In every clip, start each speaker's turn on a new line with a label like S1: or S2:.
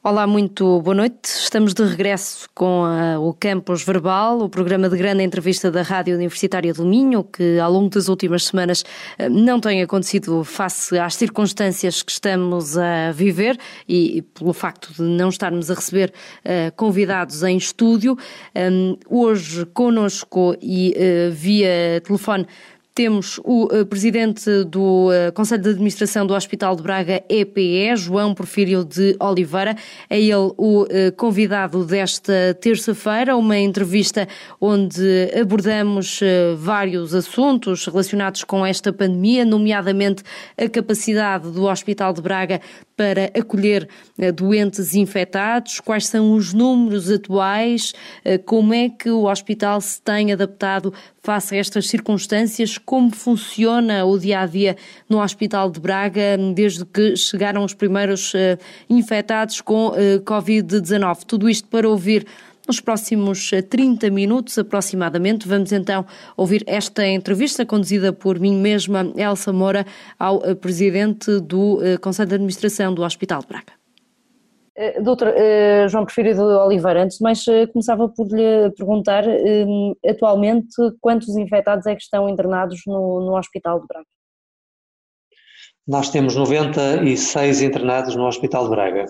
S1: Olá, muito boa noite. Estamos de regresso com o Campus Verbal, o programa de grande entrevista da Rádio Universitária do Minho, que ao longo das últimas semanas não tem acontecido face às circunstâncias que estamos a viver e pelo facto de não estarmos a receber convidados em estúdio. Hoje connosco e via telefone temos o presidente do Conselho de Administração do Hospital de Braga EPE, João Porfírio de Oliveira. É ele o convidado desta terça-feira, uma entrevista onde abordamos vários assuntos relacionados com esta pandemia, nomeadamente a capacidade do Hospital de Braga para acolher doentes infectados, quais são os números atuais, como é que o hospital se tem adaptado face a estas circunstâncias, como funciona o dia-a-dia no Hospital de Braga desde que chegaram os primeiros infectados com Covid-19. Tudo isto para ouvir nos próximos 30 minutos aproximadamente. Vamos então ouvir esta entrevista conduzida por mim mesma, Elsa Moura, ao presidente do Conselho de Administração do Hospital de Braga.
S2: Doutor João Porfírio de Oliveira, antes de mais começava por lhe perguntar atualmente quantos infectados é que estão internados no Hospital de Braga?
S3: Nós temos 96 internados no Hospital de Braga.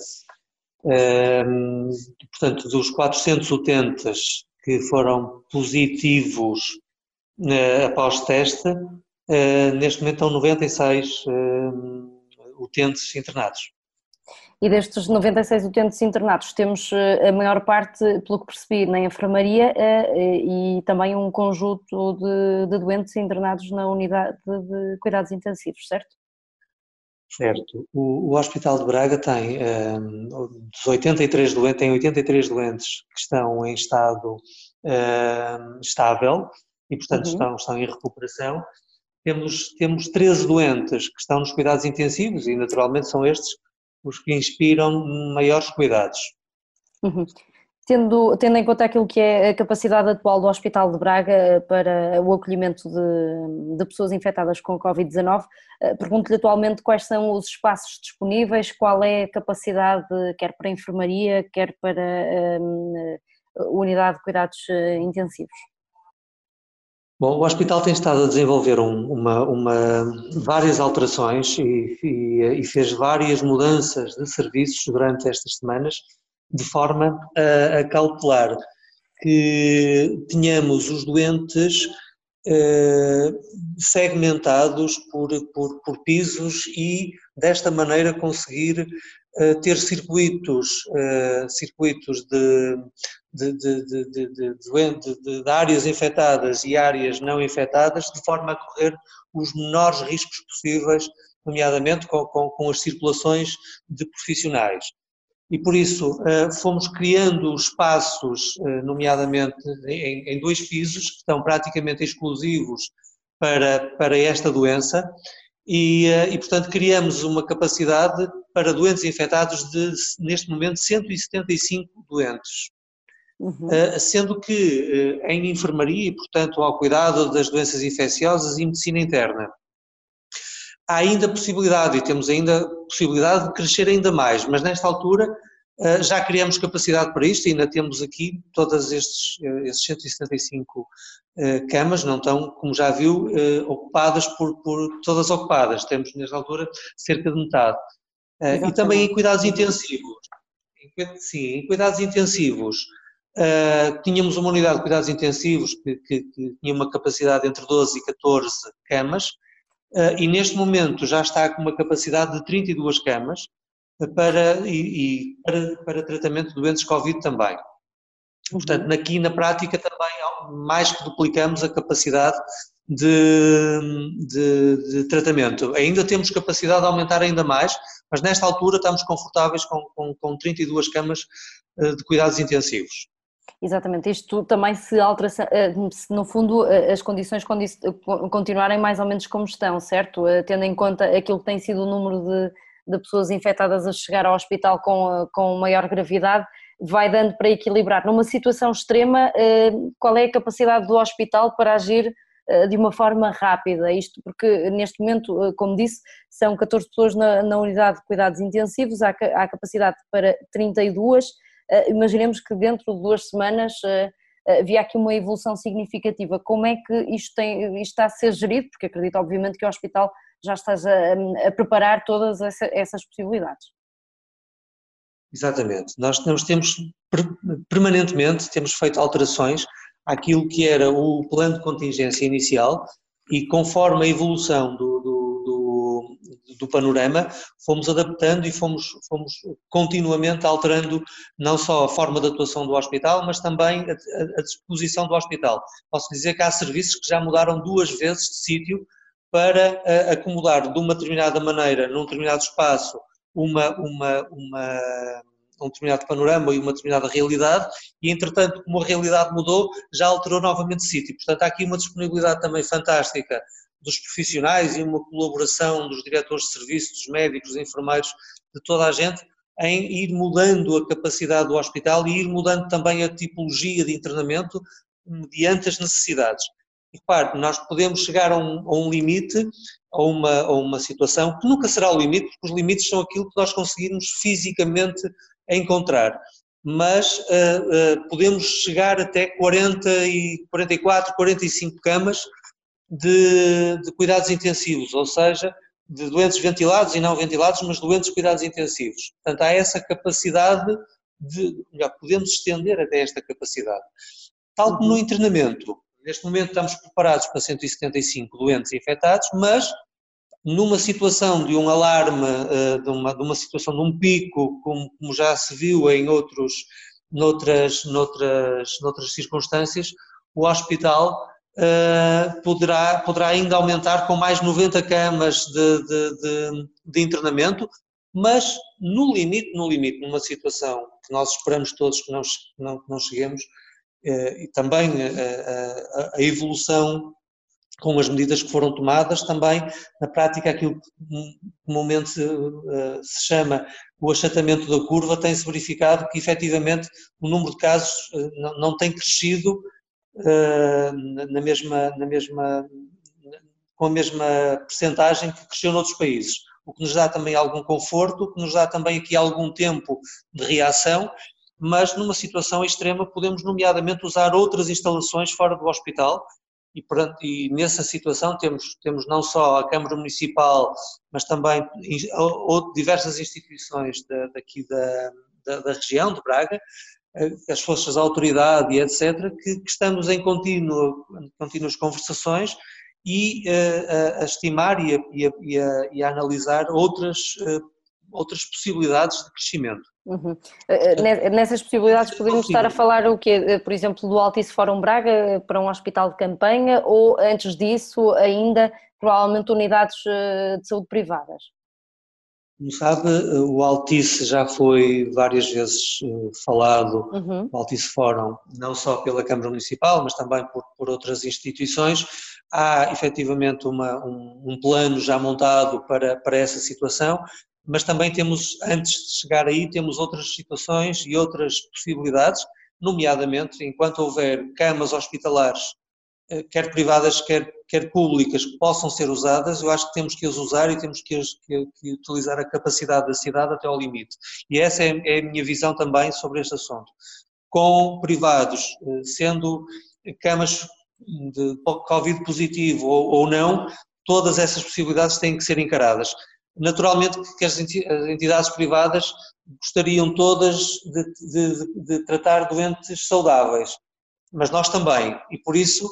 S3: Portanto, dos 400 utentes que foram positivos após teste, neste momento estão 96 utentes internados.
S2: E destes 96 utentes internados temos a maior parte, pelo que percebi, na enfermaria e também um conjunto de doentes internados na unidade de cuidados intensivos, certo?
S3: Certo. O Hospital de Braga tem, dos 83 doentes, tem 83 doentes que estão em estado estável e, portanto, estão em recuperação. Temos 13 doentes que estão nos cuidados intensivos e, naturalmente, são estes os que inspiram maiores cuidados.
S2: Tendo em conta aquilo que é a capacidade atual do Hospital de Braga para o acolhimento de pessoas infectadas com Covid-19, pergunto-lhe atualmente quais são os espaços disponíveis, qual é a capacidade, quer para a enfermaria, quer para a unidade de cuidados intensivos.
S3: Bom, o hospital tem estado a desenvolver várias alterações e fez várias mudanças de serviços durante estas semanas, de forma a cautelar que tenhamos os doentes segmentados por pisos e, desta maneira, conseguir ter circuitos de áreas infectadas e áreas não infectadas, de forma a correr os menores riscos possíveis, nomeadamente com as circulações de profissionais. E por isso fomos criando espaços, nomeadamente em dois pisos, que estão praticamente exclusivos para esta doença e, portanto, criamos uma capacidade para doentes infectados de, neste momento, 175 doentes. Sendo que em enfermaria e, portanto, ao cuidado das doenças infecciosas e medicina interna, há ainda possibilidade, e temos ainda possibilidade de crescer ainda mais, mas nesta altura já criamos capacidade para isto e ainda temos aqui todas esses 175 camas, não estão, como já viu, ocupadas todas ocupadas, temos nesta altura cerca de metade. E também em cuidados intensivos, em cuidados intensivos, tínhamos uma unidade de cuidados intensivos que tinha uma capacidade entre 12 e 14 camas, e neste momento já está com uma capacidade de 32 camas para tratamento de doentes Covid também. Portanto, aqui na prática também mais que duplicamos a capacidade de tratamento. Ainda temos capacidade de aumentar ainda mais, mas nesta altura estamos confortáveis com 32 camas de cuidados intensivos.
S2: Exatamente, isto também se altera, se no fundo as condições continuarem mais ou menos como estão, certo? Tendo em conta aquilo que tem sido o número de pessoas infectadas a chegar ao hospital com maior gravidade, vai dando para equilibrar. Numa situação extrema, qual é a capacidade do hospital para agir de uma forma rápida, isto porque neste momento, como disse, são 14 pessoas na unidade de cuidados intensivos, há capacidade para 32, imaginemos que dentro de 2 semanas havia aqui uma evolução significativa. Como é que isto está a ser gerido? Porque acredito obviamente que o hospital já esteja a preparar todas essas possibilidades.
S3: Exatamente. Nós temos permanentemente temos feito alterações àquilo que era o plano de contingência inicial e conforme a evolução do panorama, fomos adaptando e fomos continuamente alterando não só a forma de atuação do hospital, mas também a disposição do hospital. Posso dizer que há serviços que já mudaram 2 vezes de sítio para acomodar de uma determinada maneira, num determinado espaço, um determinado panorama e uma determinada realidade e, entretanto, como a realidade mudou, já alterou novamente de sítio. Portanto, há aqui uma disponibilidade também fantástica dos profissionais e uma colaboração dos diretores de serviços, dos médicos, dos enfermeiros, de toda a gente, em ir mudando a capacidade do hospital e ir mudando também a tipologia de internamento mediante as necessidades. E repare, nós podemos chegar a um limite, a uma situação que nunca será o limite, porque os limites são aquilo que nós conseguirmos fisicamente encontrar, mas podemos chegar até 40 e 44, 45 camas de cuidados intensivos, ou seja, de doentes ventilados e não ventilados, mas doentes de cuidados intensivos. Portanto, há essa capacidade podemos estender até esta capacidade. Tal como no internamento, neste momento estamos preparados para 175 doentes infectados, mas numa situação de um alarme, de uma situação de um pico, como já se viu noutras circunstâncias, o hospital poderá ainda aumentar com mais 90 camas de internamento, mas no limite, numa situação que nós esperamos todos que não cheguemos, e também a evolução com as medidas que foram tomadas, também na prática aquilo que comumente se chama o achatamento da curva, tem-se verificado que efetivamente o número de casos não tem crescido com a mesma percentagem que cresceu noutros países, o que nos dá também algum conforto, o que nos dá também aqui algum tempo de reação, mas numa situação extrema podemos nomeadamente usar outras instalações fora do hospital e nessa situação temos não só a Câmara Municipal, mas também diversas instituições daqui da região de Braga, as forças da autoridade e etc., que estamos em contínuas conversações e a estimar e a analisar outras possibilidades de crescimento.
S2: Uhum. Nessas possibilidades podemos estar a falar o quê? Por exemplo, do Altice Fórum Braga para um hospital de campanha ou antes disso ainda provavelmente unidades de saúde privadas?
S3: Como sabe, o Altice já foi várias vezes falado, o Altice Fórum, não só pela Câmara Municipal, mas também por outras instituições. Há efetivamente um plano já montado para essa situação, mas também temos, antes de chegar aí, temos outras situações e outras possibilidades, nomeadamente, enquanto houver camas hospitalares, quer privadas, quer públicas, que possam ser usadas, eu acho que temos que as usar e temos que utilizar a capacidade da cidade até ao limite. E essa é a minha visão também sobre este assunto. Com privados, sendo camas de Covid positivo ou não, todas essas possibilidades têm que ser encaradas. Naturalmente que as entidades privadas gostariam todas de tratar doentes saudáveis, mas nós também, e por isso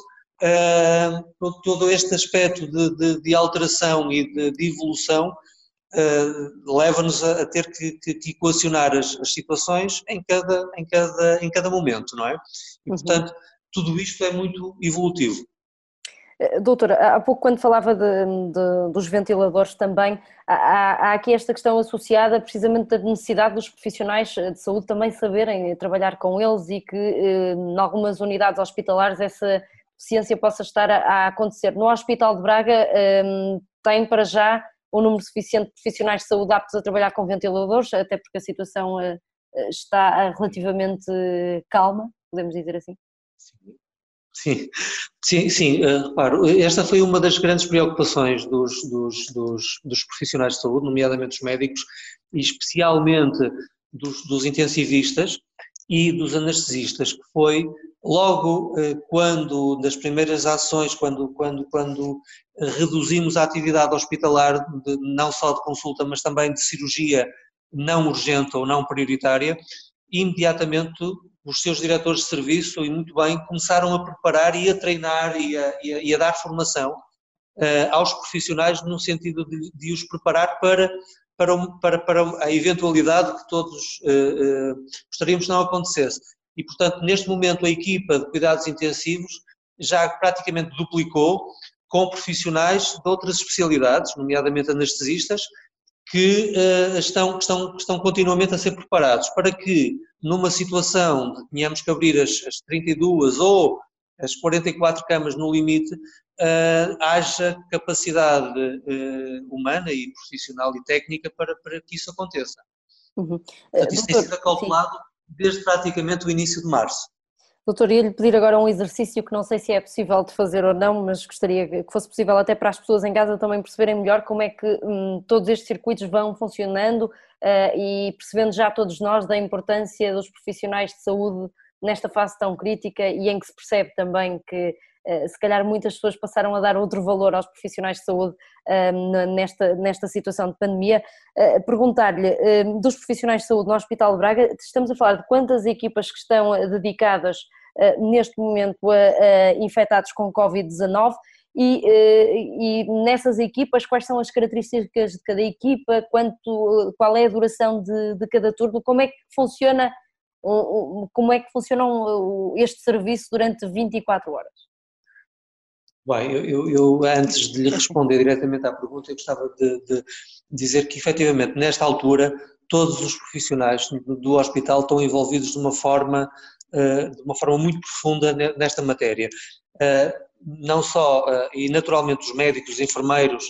S3: todo este aspecto de alteração e de evolução leva-nos a ter que equacionar as situações em cada momento, não é? E portanto tudo isto é muito evolutivo.
S2: Doutora, há pouco quando falava dos ventiladores também, há aqui esta questão associada precisamente da necessidade dos profissionais de saúde também saberem trabalhar com eles e que em algumas unidades hospitalares essa deficiência possa estar a acontecer. No Hospital de Braga tem para já um número suficiente de profissionais de saúde aptos a trabalhar com ventiladores, até porque a situação está relativamente calma, podemos dizer assim?
S3: Sim. Sim, sim, sim, reparo, esta foi uma das grandes preocupações dos profissionais de saúde, nomeadamente os médicos, e especialmente dos intensivistas e dos anestesistas, que foi logo quando, das primeiras ações, quando reduzimos a atividade hospitalar, não só de consulta, mas também de cirurgia não urgente ou não prioritária, imediatamente os seus diretores de serviço, e muito bem, começaram a preparar e a treinar e a dar formação aos profissionais no sentido de os preparar para a eventualidade que todos gostaríamos que não acontecesse. E, portanto, neste momento a equipa de cuidados intensivos já praticamente duplicou com profissionais de outras especialidades, nomeadamente anestesistas, que estão continuamente a ser preparados para que, numa situação de tenhamos que abrir as 32 ou as 44 camas no limite, haja capacidade humana e profissional e técnica para que isso aconteça.
S2: Uhum.
S3: Portanto, isso tem sido calculado desde praticamente o início de março.
S2: Doutor, ia-lhe pedir agora um exercício que não sei se é possível de fazer ou não, mas gostaria que fosse possível até para as pessoas em casa também perceberem melhor como é que todos estes circuitos vão funcionando e percebendo já todos nós da importância dos profissionais de saúde nesta fase tão crítica e em que se percebe também que se calhar muitas pessoas passaram a dar outro valor aos profissionais de saúde nesta situação de pandemia. Perguntar-lhe, dos profissionais de saúde no Hospital de Braga, estamos a falar de quantas equipas que estão dedicadas neste momento a infectados com Covid-19 e nessas equipas quais são as características de cada equipa, qual é a duração de cada turno, como é que funciona este serviço durante 24 horas?
S3: Bem, eu antes de lhe responder diretamente à pergunta, eu gostava de dizer que efetivamente nesta altura todos os profissionais do hospital estão envolvidos de uma forma muito profunda nesta matéria. Não só, e naturalmente os médicos, os enfermeiros,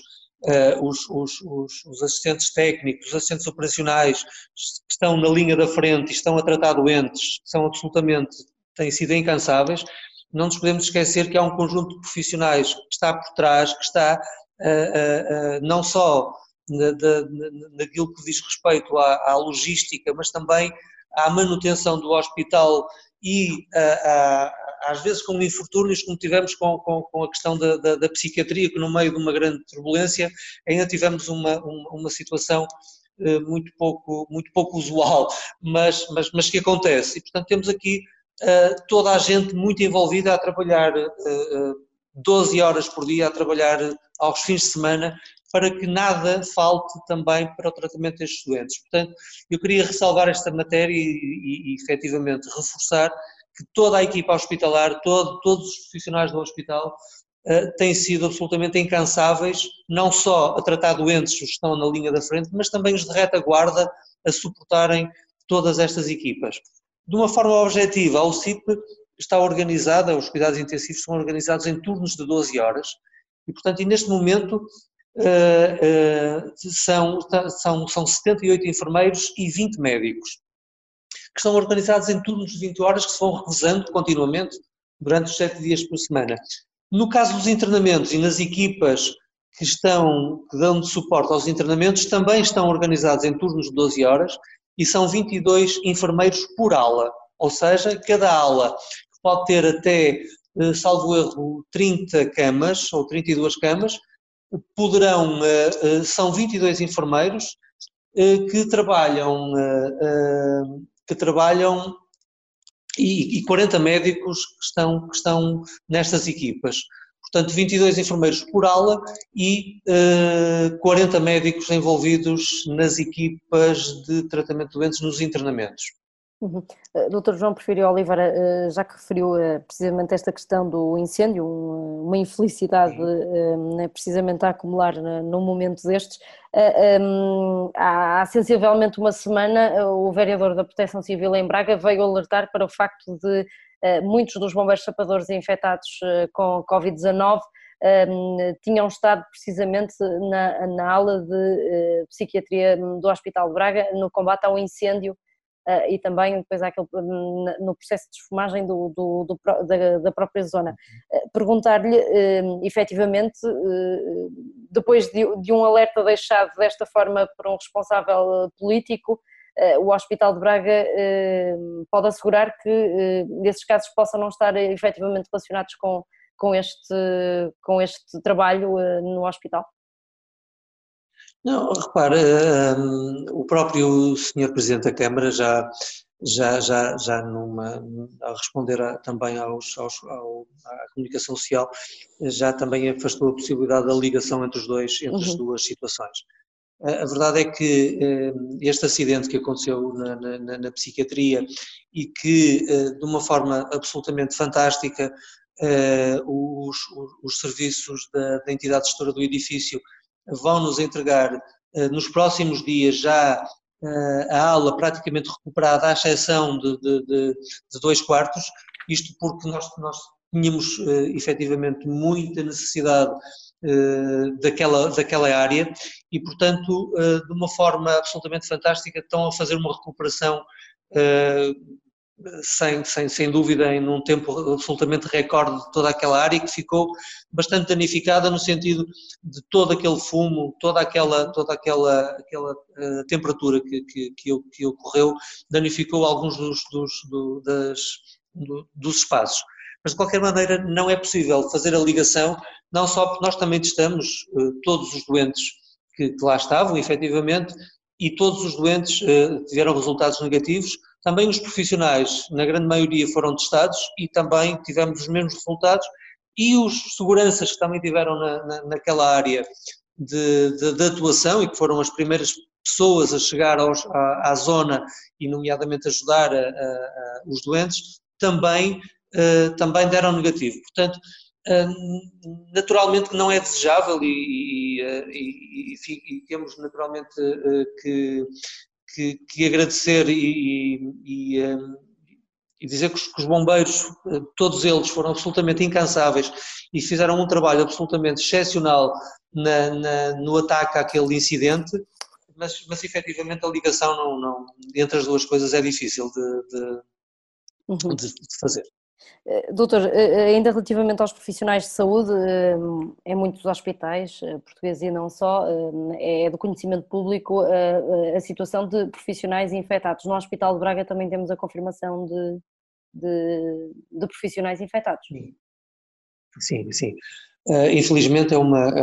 S3: os assistentes técnicos, os assistentes operacionais que estão na linha da frente e estão a tratar doentes, têm sido incansáveis. Não nos podemos esquecer que há um conjunto de profissionais que está por trás, que está não só naquilo que diz respeito à logística, mas também à manutenção do hospital e às vezes com infortúnios, como tivemos com a questão da psiquiatria, que no meio de uma grande turbulência ainda tivemos uma situação muito pouco usual, mas que acontece. E portanto temos aqui toda a gente muito envolvida a trabalhar 12 horas por dia, a trabalhar aos fins de semana, para que nada falte também para o tratamento destes doentes. Portanto, eu queria ressalvar esta matéria e efetivamente reforçar que toda a equipa hospitalar, todos os profissionais do hospital têm sido absolutamente incansáveis, não só a tratar doentes, os que estão na linha da frente, mas também os de retaguarda a suportarem todas estas equipas. De uma forma objetiva, a UCIP está organizada, os cuidados intensivos são organizados em turnos de 12 horas e, portanto, neste momento são 78 enfermeiros e 20 médicos, que estão organizados em turnos de 20 horas que se vão revezando continuamente durante os 7 dias por semana. No caso dos internamentos e nas equipas que dão de suporte aos internamentos, também estão organizados em turnos de 12 horas e são 22 enfermeiros por ala, ou seja, cada ala pode ter até, salvo erro, 30 camas ou 32 camas, são 22 enfermeiros que trabalham e 40 médicos que estão nestas equipas. Portanto, 22 enfermeiros por ala e 40 médicos envolvidos nas equipas de tratamento de doentes nos internamentos.
S2: Uhum. Dr. João Porfírio Oliveira, já que referiu precisamente esta questão do incêndio, uma infelicidade precisamente a acumular num momento destes, há sensivelmente uma semana o vereador da Proteção Civil em Braga veio alertar para o facto de muitos dos bombeiros sapadores infectados com Covid-19 tinham estado precisamente na ala de psiquiatria do Hospital de Braga no combate ao incêndio e também depois há no processo de esfumagem da própria zona. Perguntar-lhe, efetivamente, depois de um alerta deixado desta forma por um responsável político, o Hospital de Braga pode assegurar que esses casos possam não estar efetivamente relacionados com este trabalho no hospital?
S3: Não, repare, o próprio Sr. Presidente da Câmara já a responder também à comunicação social, já também afastou a possibilidade da ligação entre as duas situações. A verdade é que este acidente que aconteceu na psiquiatria e que, de uma forma absolutamente fantástica, os serviços da entidade gestora do edifício vão nos entregar nos próximos dias já a ala praticamente recuperada, à exceção de 2/4, isto porque nós tínhamos efetivamente muita necessidade daquela área e, portanto, de uma forma absolutamente fantástica, estão a fazer uma recuperação sem dúvida num tempo absolutamente recorde de toda aquela área, que ficou bastante danificada no sentido de todo aquele fumo, toda aquela temperatura que ocorreu, danificou alguns dos espaços. Mas de qualquer maneira não é possível fazer a ligação, não só porque nós também testamos todos os doentes que lá estavam, efetivamente, e todos os doentes tiveram resultados negativos. Também os profissionais, na grande maioria, foram testados e também tivemos os mesmos resultados, e os seguranças que também tiveram naquela área de atuação e que foram as primeiras pessoas a chegar à zona e nomeadamente ajudar os doentes, também deram negativo. Portanto, naturalmente que não é desejável e temos naturalmente que agradecer e dizer que os bombeiros, todos eles, foram absolutamente incansáveis e fizeram um trabalho absolutamente excepcional no ataque àquele incidente, mas efetivamente a ligação entre as duas coisas é difícil de fazer.
S2: Doutor, ainda relativamente aos profissionais de saúde, em muitos hospitais portugueses e não só, é do conhecimento público a situação de profissionais infectados. No Hospital de Braga também temos a confirmação de profissionais infectados.
S3: Sim. Infelizmente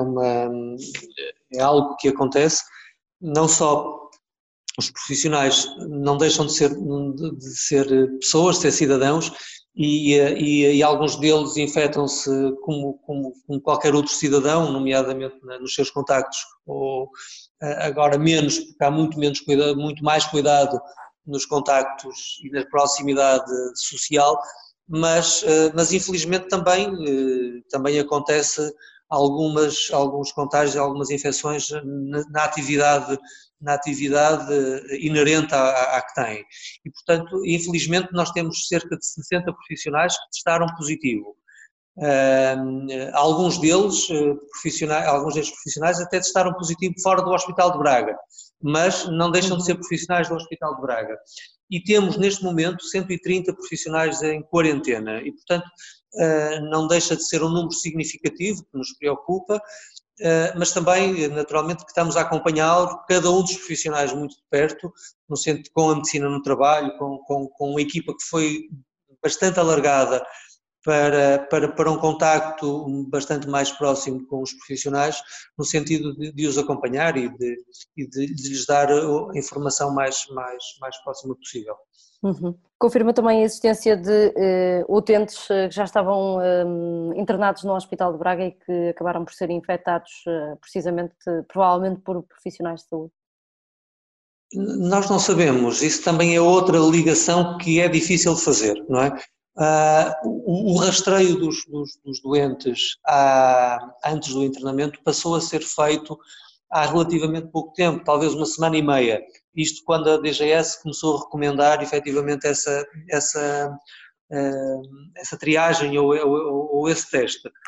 S3: é algo que acontece, não só os profissionais não deixam de ser pessoas, de ser cidadãos, e alguns deles infectam-se como qualquer outro cidadão, nomeadamente nos seus contactos, ou agora menos, porque há muito mais cuidado nos contactos e na proximidade social, mas infelizmente também acontece alguns contágios, algumas infecções na atividade inerente à que têm. E, portanto, infelizmente nós temos cerca de 60 profissionais que testaram positivo. Alguns destes profissionais até testaram positivo fora do Hospital de Braga, mas não deixam de ser profissionais do Hospital de Braga. E temos neste momento 130 profissionais em quarentena e, portanto, não deixa de ser um número significativo que nos preocupa, mas também, naturalmente, que estamos a acompanhar cada um dos profissionais muito de perto, no sentido com a medicina no trabalho, com uma equipa que foi bastante alargada para um contacto bastante mais próximo com os profissionais, no sentido de os acompanhar e de lhes dar a informação mais próxima possível.
S2: Confirma também a existência de utentes que já estavam internados no Hospital de Braga e que acabaram por ser infectados precisamente, provavelmente por profissionais de saúde?
S3: Nós não sabemos, isso também é outra ligação que é difícil de fazer, não é? O rastreio dos doentes antes do internamento passou a ser feito há relativamente pouco tempo, talvez uma semana e meia, isto quando a DGS começou a recomendar efetivamente essa triagem ou esse teste.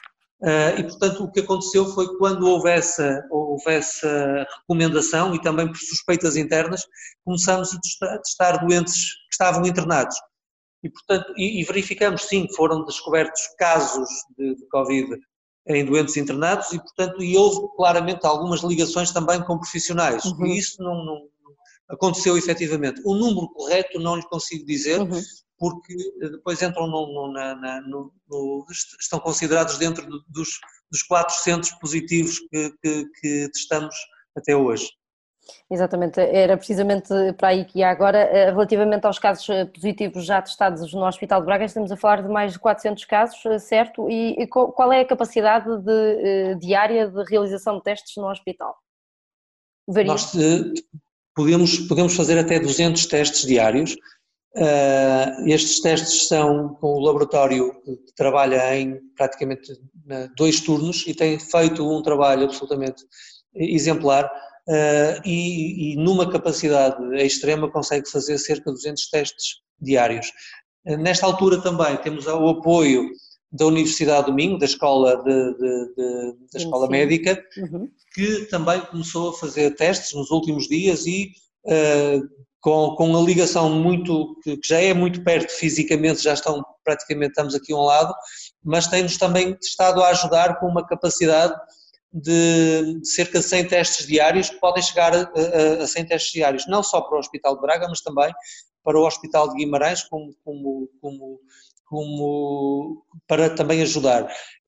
S3: E, portanto, o que aconteceu foi que quando houve essa recomendação e também por suspeitas internas, começamos a testar doentes que estavam internados. E, portanto, verificamos, sim, que foram descobertos casos de Covid em doentes internados e houve claramente algumas ligações também com profissionais.
S2: Uhum.
S3: E isso não aconteceu efetivamente. O número correto não lhe consigo dizer, porque depois entram estão considerados dentro dos 400 positivos que testamos até hoje.
S2: Exatamente, era precisamente para aí que ia agora. Relativamente aos casos positivos já testados no Hospital de Braga, estamos a falar de mais de 400 casos, certo? E qual é a capacidade diária de realização de testes no hospital? Varia?
S3: Nós podemos fazer até 200 testes diários. Estes testes são com o laboratório que trabalha em praticamente 2 turnos e tem feito um trabalho absolutamente exemplar. E numa capacidade extrema consegue fazer cerca de 200 testes diários. Nesta altura também temos o apoio da Universidade do Minho, da Escola, da Escola Médica, que também começou a fazer testes nos últimos dias e com a ligação que já é muito perto fisicamente, estamos aqui a um lado, mas tem-nos também estado a ajudar com uma capacidade de cerca de 100 testes diários, que podem chegar a 100 testes diários, não só para o Hospital de Braga, mas também para o Hospital de Guimarães, como para também ajudar.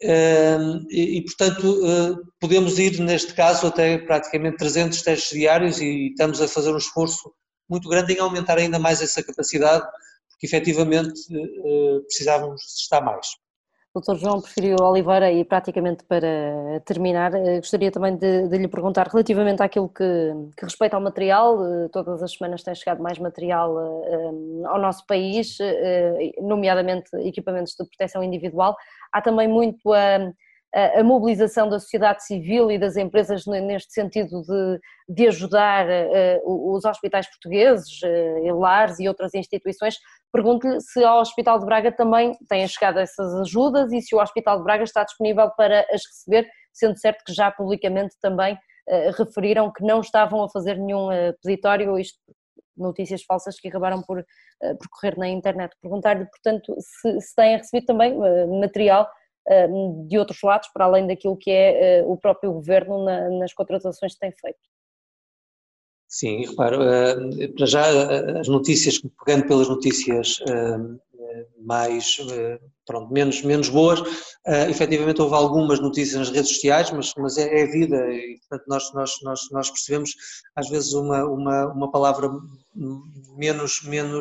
S3: Portanto, podemos ir, neste caso, até praticamente 300 testes diários e estamos a fazer um esforço muito grande em aumentar ainda mais essa capacidade, porque efetivamente precisávamos estar mais.
S2: Dr. João Porfírio Oliveira, e praticamente para terminar, gostaria também de lhe perguntar relativamente àquilo que respeita ao material. Todas as semanas tem chegado mais material ao nosso país, nomeadamente equipamentos de proteção individual. Há também muito a mobilização da sociedade civil e das empresas neste sentido de ajudar os hospitais portugueses, lares e outras instituições. Pergunto-lhe se ao Hospital de Braga também têm chegado essas ajudas e se o Hospital de Braga está disponível para as receber, sendo certo que já publicamente também referiram que não estavam a fazer nenhum peditório, isto notícias falsas que acabaram por correr na internet. Perguntar-lhe, portanto, se têm recebido também material de outros lados, para além daquilo que é o próprio Governo nas contratações que tem feito.
S3: Sim, reparo, para já as notícias, pegando pelas notícias mais, menos boas, efetivamente houve algumas notícias nas redes sociais, mas é vida e portanto nós percebemos às vezes uma palavra menos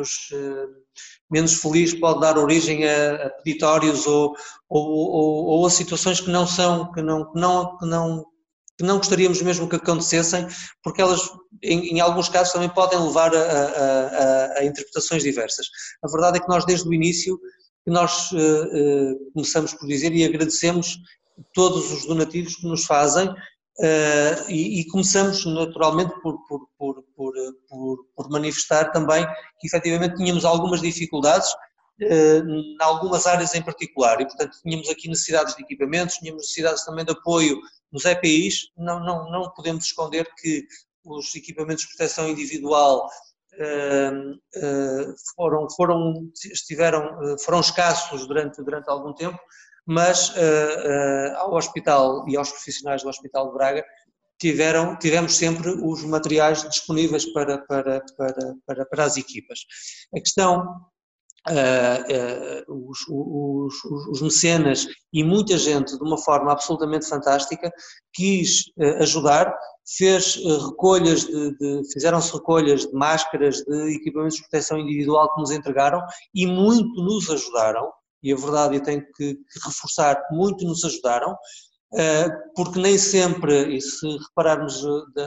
S3: feliz pode dar origem a peditórios ou a situações que não gostaríamos mesmo que acontecessem, porque elas, em alguns casos, também podem levar a interpretações diversas. A verdade é que nós, desde o início, começamos por dizer e agradecemos todos os donativos que nos fazem e começamos, naturalmente, por manifestar também que, efetivamente, tínhamos algumas dificuldades em algumas áreas em particular e, portanto, tínhamos aqui necessidades de equipamentos, tínhamos necessidades também de apoio nos EPIs, não podemos esconder que os equipamentos de proteção individual foram escassos durante algum tempo, mas ao hospital e aos profissionais do Hospital de Braga tivemos sempre os materiais disponíveis para as equipas. A questão os mecenas e muita gente de uma forma absolutamente fantástica quis ajudar, fizeram-se recolhas de máscaras, de equipamentos de proteção individual que nos entregaram e muito nos ajudaram, e a verdade eu tenho que reforçar, muito nos ajudaram, porque nem sempre, e se repararmos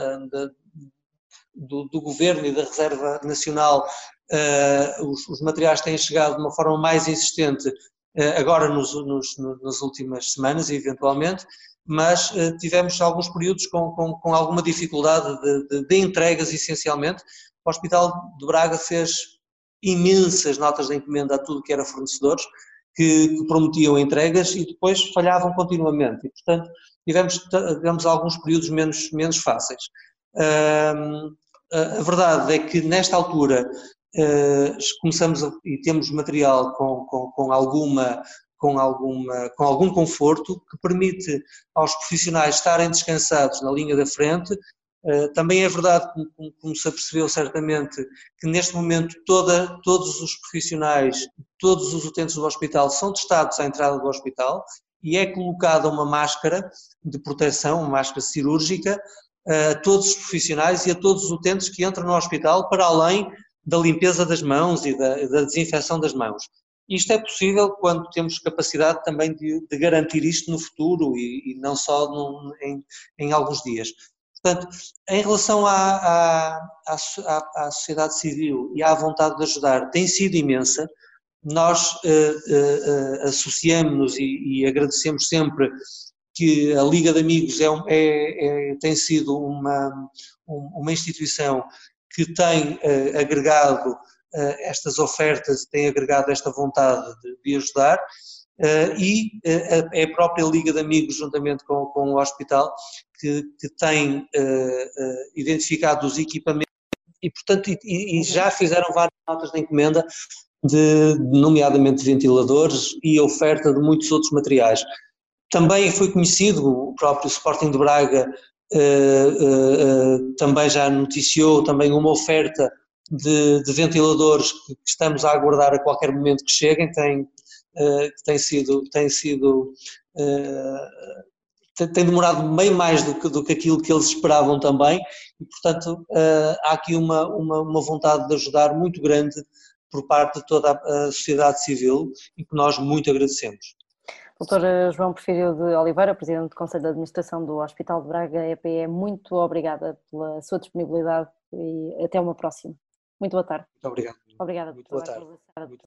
S3: do Governo e da Reserva Nacional, os materiais têm chegado de uma forma mais insistente agora nas últimas semanas, eventualmente, mas tivemos alguns períodos com alguma dificuldade de entregas, essencialmente. O Hospital de Braga fez imensas notas de encomenda a tudo que era fornecedores, que prometiam entregas e depois falhavam continuamente e, portanto, tivemos alguns períodos menos fáceis. A verdade é que nesta altura começamos e temos material com algum conforto que permite aos profissionais estarem descansados na linha da frente. Também é verdade, como se apercebeu certamente, que neste momento todos os profissionais, todos os utentes do hospital são testados à entrada do hospital e é colocada uma máscara de proteção, uma máscara cirúrgica, a todos os profissionais e a todos os utentes que entram no hospital, para além da limpeza das mãos e da desinfecção das mãos. Isto é possível quando temos capacidade também de garantir isto no futuro e não só em alguns dias. Portanto, em relação à sociedade civil e à vontade de ajudar, tem sido imensa. Nós associamos-nos e agradecemos sempre que a Liga de Amigos tem sido uma instituição que tem agregado estas ofertas, tem agregado esta vontade de ajudar, e é a própria Liga de Amigos, juntamente com o hospital, que tem identificado os equipamentos e, portanto, e já fizeram várias notas de encomenda, nomeadamente de ventiladores e oferta de muitos outros materiais. Também foi conhecido, o próprio Sporting de Braga também já noticiou também uma oferta de ventiladores que estamos a aguardar a qualquer momento que cheguem, tem demorado bem mais do que aquilo que eles esperavam também e, portanto, há aqui uma vontade de ajudar muito grande por parte de toda a sociedade civil e que nós muito agradecemos.
S2: Dr. João Porfírio de Oliveira, Presidente do Conselho de Administração do Hospital de Braga, EPE, muito obrigada pela sua disponibilidade e até uma próxima. Muito boa tarde.
S3: Muito obrigado.
S2: Obrigada.
S3: Muito boa tarde.